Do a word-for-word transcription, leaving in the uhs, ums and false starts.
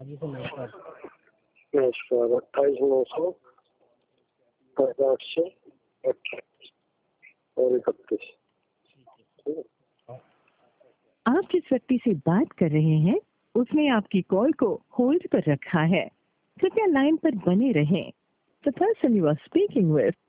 नमस्कार। अट्ठाईस नौ सौ पचास से अट्ठाईस और इकतीस। आप जिस व्यक्ति से बात कर रहे हैं उसने आपकी कॉल को होल्ड पर रखा है। कृपया लाइन पर बने रहें। The person you are speaking with